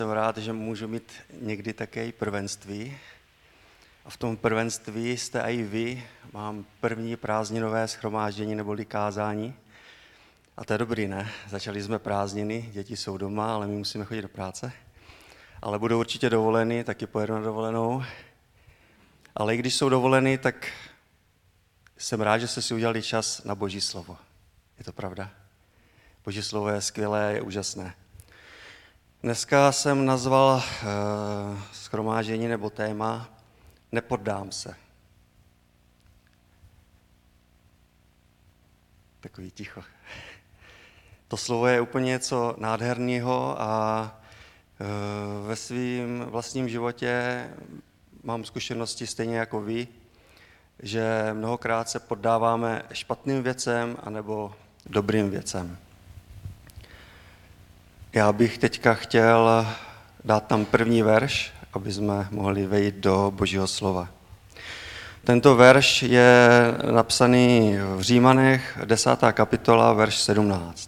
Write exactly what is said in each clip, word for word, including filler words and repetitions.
Jsem rád, že můžu mít někdy také prvenství. A v tom prvenství jste i vy. Mám první prázdninové shromáždění neboli kázání. A to je dobrý, ne? Začali jsme prázdniny, děti jsou doma, ale my musíme chodit do práce. Ale budou určitě dovoleny, taky pojedu na dovolenou. Ale i když jsou dovoleny, tak jsem rád, že jste si udělali čas na Boží slovo. Je to pravda? Boží slovo je skvělé, je úžasné. Dneska jsem nazval uh, shromáždění nebo téma Nepoddám se. Takový ticho. To slovo je úplně něco nádherného a uh, ve svém vlastním životě mám zkušenosti stejně jako vy, že mnohokrát se poddáváme špatným věcem anebo dobrým věcem. Já bych teďka chtěl dát tam první verš, aby jsme mohli vejít do Božího slova. Tento verš je napsaný v Římanech, desátá kapitola, verš sedmnáct.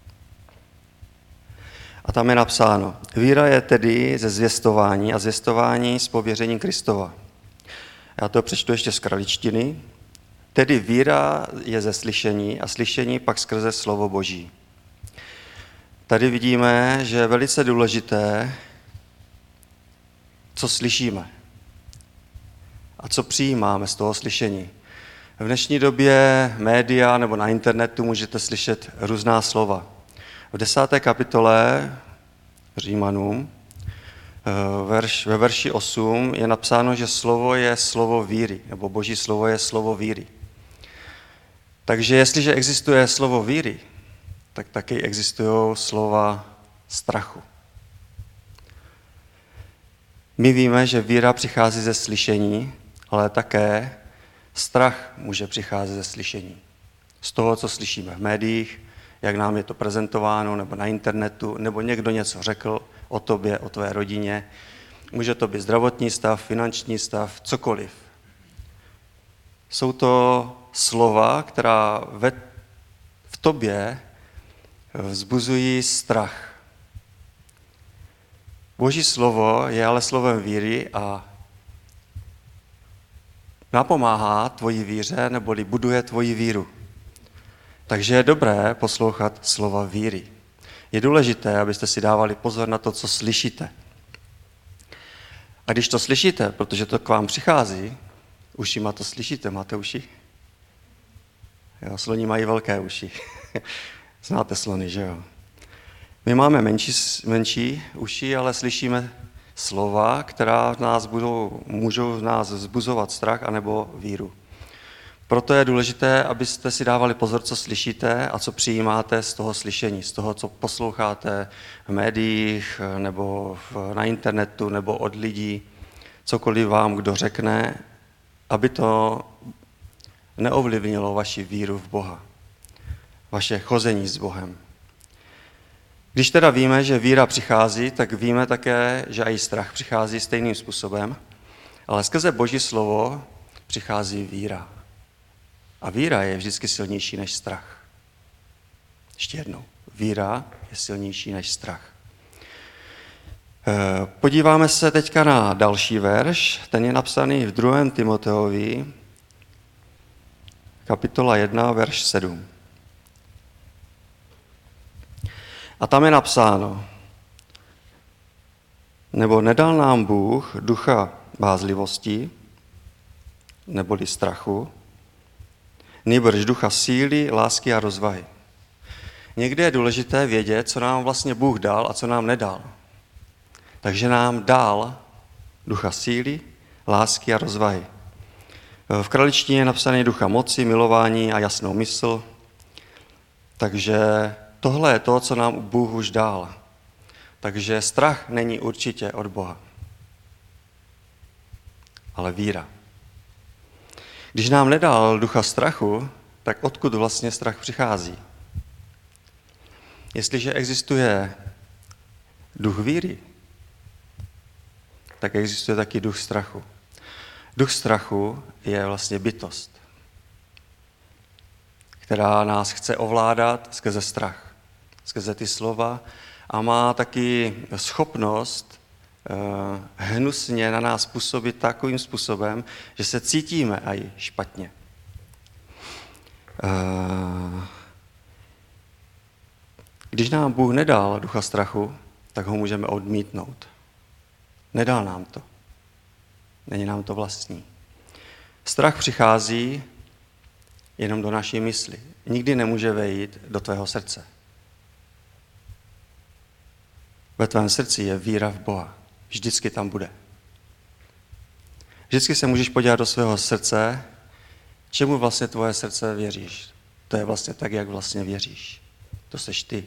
A tam je napsáno: Víra je tedy ze zvěstování a zvěstování z pověření Kristova. Já to přečtu ještě z kraličtiny. Tedy víra je ze slyšení a slyšení pak skrze slovo Boží. Tady vidíme, že je velice důležité, co slyšíme a co přijímáme z toho slyšení. V dnešní době média nebo na internetu můžete slyšet různá slova. V desáté kapitole Římanům verš, ve verši osm je napsáno, že slovo je slovo víry, nebo Boží slovo je slovo víry. Takže jestliže existuje slovo víry, tak taky existují slova strachu. My víme, že víra přichází ze slyšení, ale také strach může přicházet ze slyšení. Z toho, co slyšíme v médiích, jak nám je to prezentováno, nebo na internetu, nebo někdo něco řekl o tobě, o tvé rodině. Může to být zdravotní stav, finanční stav, cokoliv. Jsou to slova, která ve, v tobě vzbuzují strach. Boží slovo je ale slovem víry a napomáhá tvoji víře, neboli buduje tvoji víru. Takže je dobré poslouchat slova víry. Je důležité, abyste si dávali pozor na to, co slyšíte. A když to slyšíte, protože to k vám přichází, ušima to slyšíte, máte uši? Jo, sloni mají velké uši. Znáte slony, že jo? My máme menší, menší uši, ale slyšíme slova, která v nás budou, můžou v nás vzbuzovat strach anebo víru. Proto je důležité, abyste si dávali pozor, co slyšíte a co přijímáte z toho slyšení, z toho, co posloucháte v médiích nebo v, na internetu nebo od lidí, cokoliv vám kdo řekne, aby to neovlivnilo vaši víru v Boha, vaše chození s Bohem. Když teda víme, že víra přichází, tak víme také, že i strach přichází stejným způsobem, ale skrze Boží slovo přichází víra. A víra je vždycky silnější než strach. Ještě jednou. Víra je silnější než strach. Podíváme se teďka na další verš. Ten je napsaný v druhém Timoteovi, kapitola jedna, verš sedm. A tam je napsáno: Nebo nedal nám Bůh ducha bázlivosti, neboli strachu, nýbrž ducha síly, lásky a rozvahy. Někdy je důležité vědět, co nám vlastně Bůh dal a co nám nedal. Takže nám dal ducha síly, lásky a rozvahy. V kraličtině je napsaný ducha moci, milování a jasnou mysl. Takže tohle je to, co nám Bůh už dal. Takže strach není určitě od Boha, ale víra. Když nám nedal ducha strachu, tak odkud vlastně strach přichází? Jestliže existuje duch víry, tak existuje taky duch strachu. Duch strachu je vlastně bytost, která nás chce ovládat skrze strach, skrze ty slova a má taky schopnost uh, hnusně na nás působit takovým způsobem, že se cítíme aj špatně. Uh, když nám Bůh nedal ducha strachu, tak ho můžeme odmítnout. Nedal nám to. Není nám to vlastní. Strach přichází jenom do naší mysli. Nikdy nemůže vejít do tvého srdce. Ve tvém srdci je víra v Boha. Vždycky tam bude. Vždycky se můžeš podívat do svého srdce, čemu vlastně tvoje srdce věříš. To je vlastně tak, jak vlastně věříš. To seš ty.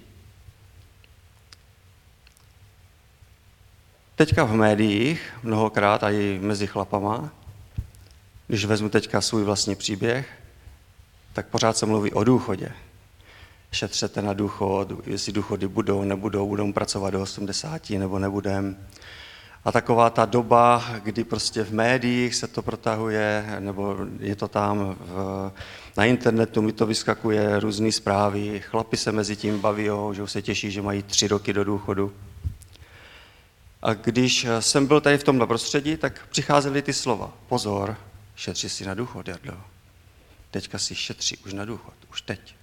Teďka v médiích, mnohokrát a i mezi chlapama, když vezmu teďka svůj vlastní příběh, tak pořád se mluví o důchodě. Šetřete na důchod, jestli důchody budou, nebudou, budou pracovat do osmdesáti nebo nebudem. A taková ta doba, kdy prostě v médiích se to protahuje, nebo je to tam v, na internetu, mi to vyskakuje různé zprávy, chlapi se mezi tím baví, že už se těší, že mají tři roky do důchodu. A když jsem byl tady v tomhle prostředí, tak přicházely ty slova. Pozor, šetři si na důchod, Jardo. Teďka si šetří už na důchod, už teď.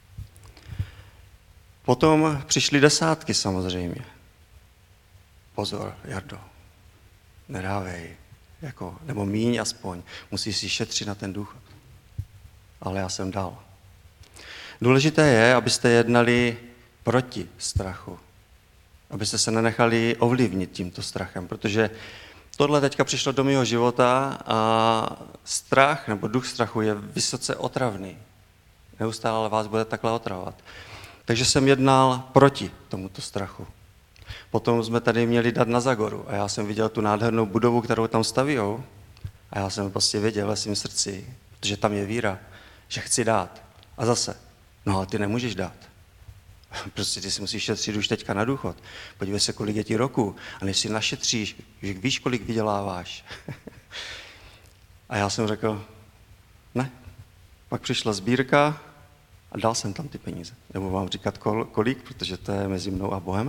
Potom přišly desátky samozřejmě. Pozor, Jardo, nedávej, jako, nebo míň aspoň, musíš si šetřit na ten důchod. Ale já jsem dal. Důležité je, abyste jednali proti strachu. Abyste se nenechali ovlivnit tímto strachem, protože tohle teďka přišlo do mého života a strach nebo duch strachu je vysoce otravný. Neustále vás bude takhle otravovat. Takže jsem jednal proti tomuto strachu. Potom jsme tady měli dát na Zagoru a já jsem viděl tu nádhernou budovu, kterou tam stavíjou a já jsem prostě věděl ve svém srdci, protože tam je víra, že chci dát. A zase, no ale ty nemůžeš dát. Prostě ty si musíš šetřit už teďka na důchod. Podívej se, kolik je ti roku. A než si našetříš, víš, kolik vyděláváš. A já jsem řekl, ne. Pak přišla sbírka a dal jsem tam ty peníze. Nebo vám říkat kolik, protože to je mezi mnou a Bohem.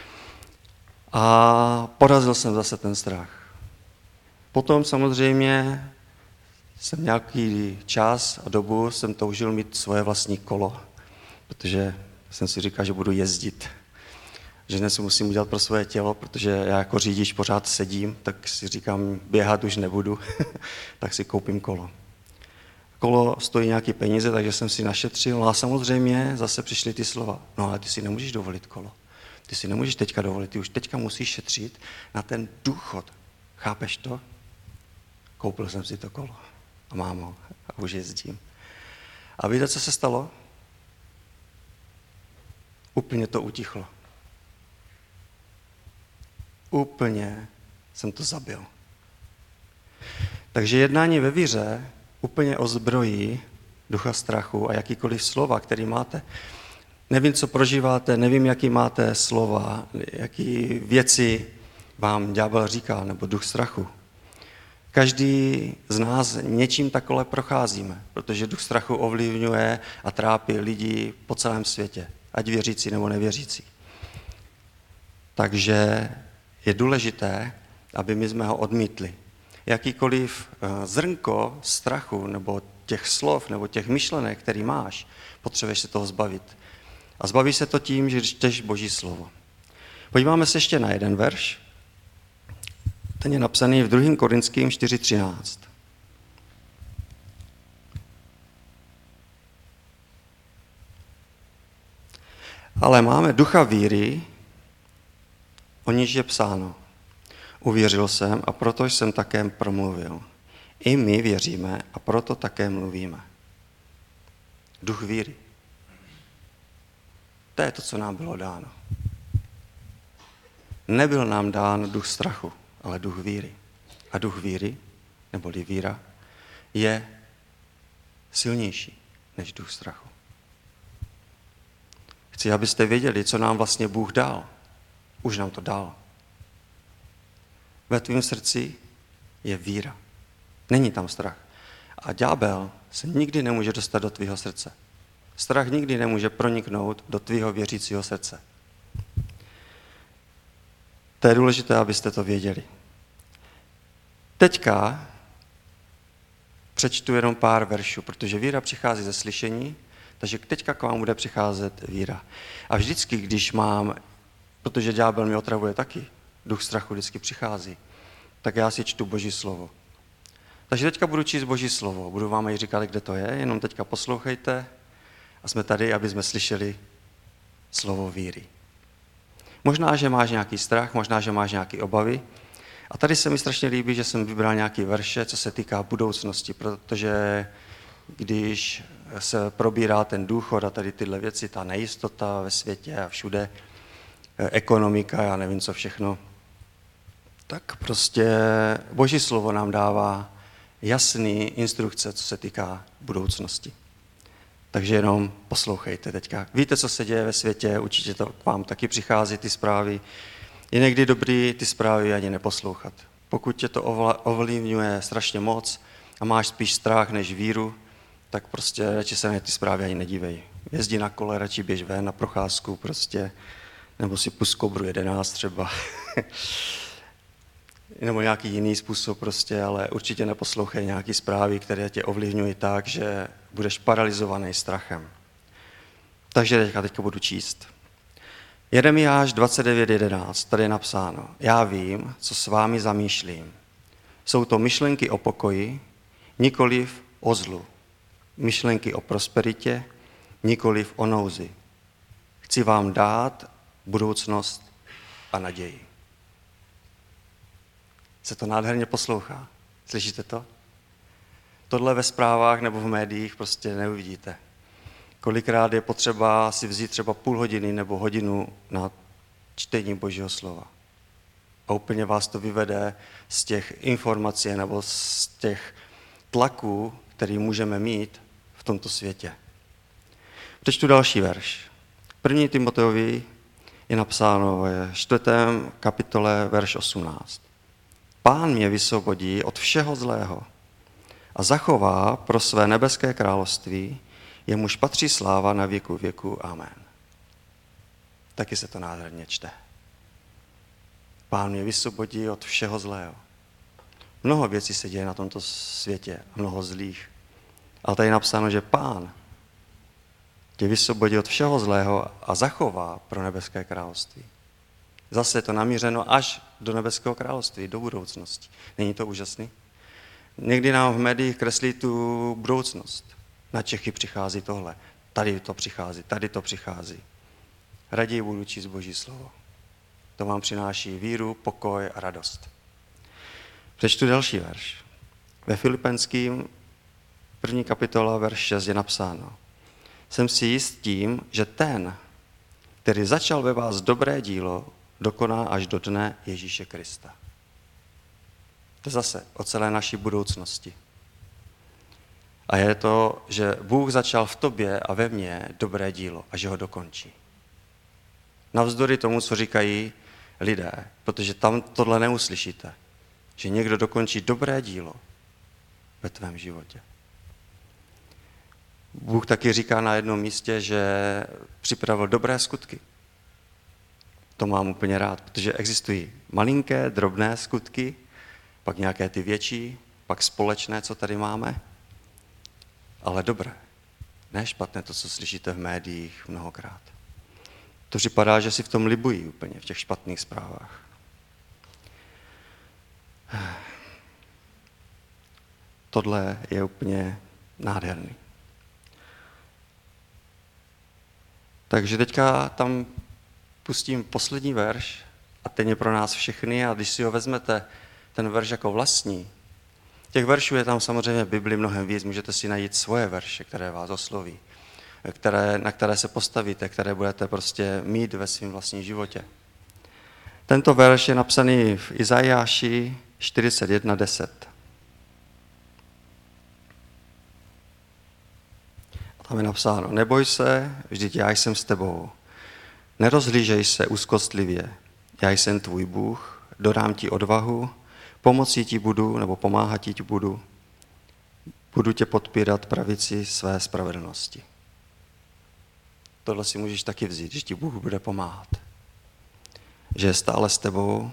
A porazil jsem zase ten strach. Potom samozřejmě jsem nějaký čas a dobu jsem toužil mít svoje vlastní kolo, protože jsem si říkal, že budu jezdit. Že něco musím udělat pro svoje tělo, protože já jako řidič pořád sedím, tak si říkám, běhat už nebudu, tak si koupím kolo. Kolo stojí nějaký peníze, takže jsem si našetřil. A samozřejmě zase přišly ty slova. No ale ty si nemůžeš dovolit kolo. Ty si nemůžeš teďka dovolit, ty už teďka musíš šetřit na ten důchod. Chápeš to? Koupil jsem si to kolo a mám ho a už jezdím. A víte, co se stalo? Úplně to utichlo. Úplně jsem to zabil. Takže jednání ve víře úplně ozbrojí ducha strachu a jakýkoliv slova, který máte. Nevím, co prožíváte, nevím, jaký máte slova, jaký věci vám ďábel říká, nebo duch strachu. Každý z nás něčím takhle procházíme, protože duch strachu ovlivňuje a trápí lidi po celém světě, ať věřící nebo nevěřící. Takže je důležité, aby my jsme ho odmítli. Jakýkoliv zrnko strachu nebo těch slov nebo těch myšlenek, který máš, potřebuješ se toho zbavit. A zbavíš se to tím, že čteš Boží slovo. Podíváme se ještě na jeden verš. Ten je napsaný v druhém Korinským čtyři třináct. Ale máme ducha víry, o níž je psáno. Uvěřil jsem a proto jsem také promluvil. I my věříme a proto také mluvíme. Duch víry. To je to, co nám bylo dáno. Nebyl nám dán duch strachu, ale duch víry. A duch víry, neboli víra, je silnější než duch strachu. Chci, abyste věděli, co nám vlastně Bůh dal. Už nám to dal. Ve tvém srdci je víra. Není tam strach. A ďábel se nikdy nemůže dostat do tvého srdce. Strach nikdy nemůže proniknout do tvého věřícího srdce. To je důležité, abyste to věděli. Teďka přečtu jenom pár veršů, protože víra přichází ze slyšení, takže teďka k vám bude přicházet víra. A vždycky, když mám, protože ďábel mi otravuje taky, duch strachu vždycky přichází, tak já si čtu Boží slovo. Takže teďka budu číst Boží slovo, budu vám i říkat, kde to je, jenom teďka poslouchejte a jsme tady, aby jsme slyšeli slovo víry. Možná, že máš nějaký strach, možná, že máš nějaké obavy. A tady se mi strašně líbí, že jsem vybral nějaké verše, co se týká budoucnosti, protože když se probírá ten důchod a tady tyhle věci, ta nejistota ve světě a všude, ekonomika, já nevím co všechno, tak prostě Boží slovo nám dává jasný instrukce, co se týká budoucnosti. Takže jenom poslouchejte teďka. Víte, co se děje ve světě, určitě to k vám taky přichází, ty zprávy. Je někdy dobrý ty zprávy ani neposlouchat. Pokud tě to ovlivňuje strašně moc a máš spíš strach než víru, tak prostě radši se na ty zprávy ani nedívej. Jezdí na kole, radši běž ven na procházku prostě, nebo si pust Kobru jedenáct třeba. Nebo nějaký jiný způsob prostě, ale určitě neposlouchej nějaký zprávy, které tě ovlivňují tak, že budeš paralizovaný strachem. Takže teďka, teďka budu číst. Jeremiáš dvacet devět jedenáct, tady je napsáno. Já vím, co s vámi zamýšlím. Jsou to myšlenky o pokoji, nikoliv o zlu. Myšlenky o prosperitě, nikoliv o nouzi. Chci vám dát budoucnost a naději. Se to nádherně poslouchá. Slyšíte to? Tohle ve zprávách nebo v médiích prostě neuvidíte. Kolikrát je potřeba si vzít třeba půl hodiny nebo hodinu na čtení Božího slova. A úplně vás to vyvede z těch informací nebo z těch tlaků, který můžeme mít v tomto světě. Přečtu další verš. První Timoteovi je napsáno ve čtvrtém kapitole verš osmnáct. Pán mě vysvobodí od všeho zlého a zachová pro své nebeské království, jemuž patří sláva na věku věku. Amen. Taky se to nádherně čte. Pán mě vysvobodí od všeho zlého. Mnoho věcí se děje na tomto světě, mnoho zlých. Ale tady je napsáno, že Pán tě vysvobodí od všeho zlého a zachová pro nebeské království. Zase je to namířeno až do nebeského království, do budoucnosti. Není to úžasný? Někdy nám v médiích kreslí tu budoucnost. Na Čechy přichází tohle. Tady to přichází, tady to přichází. Raději budu číst Boží slovo. To vám přináší víru, pokoj a radost. Přečtu další verš. Ve Filipenským první kapitola verš šest je napsáno. Jsem si jist tím, že ten, který začal ve vás dobré dílo, dokoná až do dne Ježíše Krista. To zase o celé naší budoucnosti. A je to, že Bůh začal v tobě a ve mně dobré dílo a že ho dokončí. Navzdory tomu, co říkají lidé, protože tam tohle neuslyšíte, že někdo dokončí dobré dílo ve tvém životě. Bůh taky říká na jednom místě, že připravil dobré skutky. To mám úplně rád, protože existují malinké, drobné skutky, pak nějaké ty větší, pak společné, co tady máme, ale dobré. Ne špatné to, co slyšíte v médiích mnohokrát. To připadá, že si v tom libují úplně, v těch špatných zprávách. Tohle je úplně nádherný. Takže teďka tam pustím poslední verš a ten je pro nás všechny a když si ho vezmete, ten verš jako vlastní, těch veršů je tam samozřejmě v Bibli mnohem víc, můžete si najít svoje verše, které vás osloví, které, na které se postavíte, které budete prostě mít ve svém vlastním životě. Tento verš je napsaný v Izajáši čtyřicet jedna deset. Tam je napsáno, neboj se, vždyť já jsem s tebou. Nerozhlížej se úzkostlivě, já jsem tvůj Bůh, dodám ti odvahu, pomocí ti budu, nebo pomáhat ti budu, budu tě podpírat pravici své spravedlnosti. Tohle si můžeš taky vzít, že ti Bůh bude pomáhat. že je stále s tebou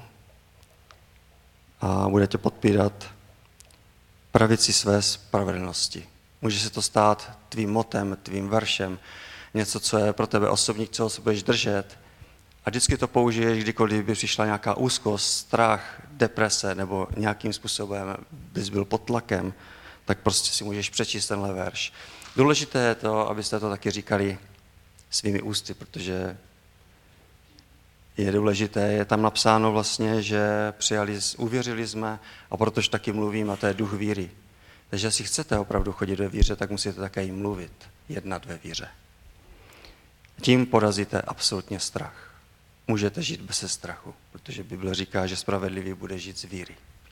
a bude tě podpírat pravici své spravedlnosti. Může se to stát tvým motem, tvým veršem, něco, co je pro tebe osobní, čeho se budeš držet. A vždycky to použiješ, kdykoliv by přišla nějaká úzkost, strach, deprese nebo nějakým způsobem bys byl pod tlakem, tak prostě si můžeš přečíst tenhle verš. Důležité je to, abyste to taky říkali svými ústy, protože je důležité, je tam napsáno vlastně, že přijali, uvěřili jsme a protože taky mluvím a to je duch víry. Takže jestli chcete opravdu chodit ve víře, tak musíte také jim mluvit, jednat ve víře. Tím porazíte absolutně strach. Můžete žít bez strachu, protože Bible říká, že spravedlivý bude žít z víry.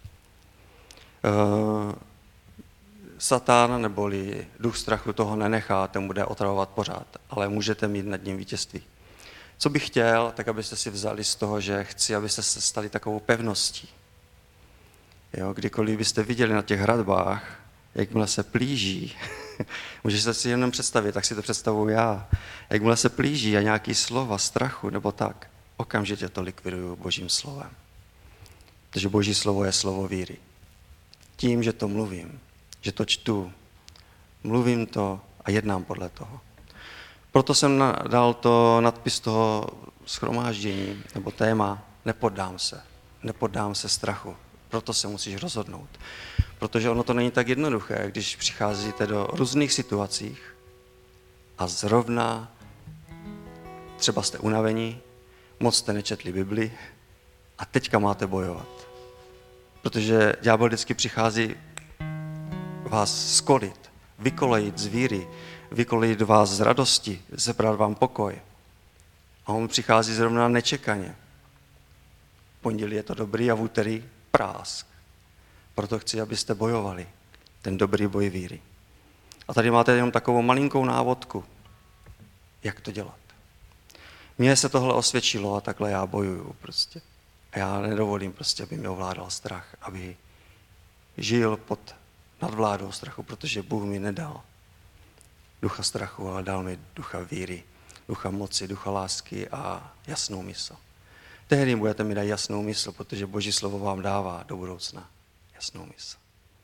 Uh, Satán neboli duch strachu toho nenechá, ten bude otravovat pořád, ale můžete mít nad ním vítězství. Co bych chtěl, tak abyste si vzali z toho, že chci, abyste se stali takovou pevností. Jo, kdykoliv byste viděli na těch hradbách, jakmile se plíží, můžete si jenom představit, tak si to představuji já, jakmile se plíží a nějaký slova strachu nebo tak, okamžitě to likviduju Božím slovem. Protože Boží slovo je slovo víry. Tím, že to mluvím, že to čtu, mluvím to a jednám podle toho. Proto jsem dal to nadpis toho shromáždění, nebo téma nepoddám se, nepoddám se strachu. Proto se musíš rozhodnout. Protože ono to není tak jednoduché, když přicházíte do různých situacích a zrovna třeba jste unavení, moc jste nečetli Bibli a teďka máte bojovat. Protože ďábel vždycky přichází vás skolit, vykolejit z víry, vykolejit vás z radosti, zebrat vám pokoj. A on přichází zrovna nečekaně. V pondělí je to dobrý a v úterý prásk. Proto chci, abyste bojovali ten dobrý boj víry. A tady máte jenom takovou malinkou návodku, jak to dělat. Mně se tohle osvědčilo a takhle já bojuju prostě. A já nedovolím prostě, aby mě ovládal strach, aby žil pod nadvládou strachu, protože Bůh mi nedal ducha strachu, ale dal mi ducha víry, ducha moci, ducha lásky a jasnou mysl. Tehdy budete mi dát jasnou mysl, protože Boží slovo vám dává do budoucna jasnou mysl.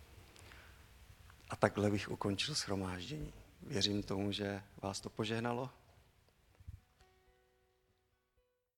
A takhle bych ukončil shromáždění. Věřím tomu, že vás to požehnalo.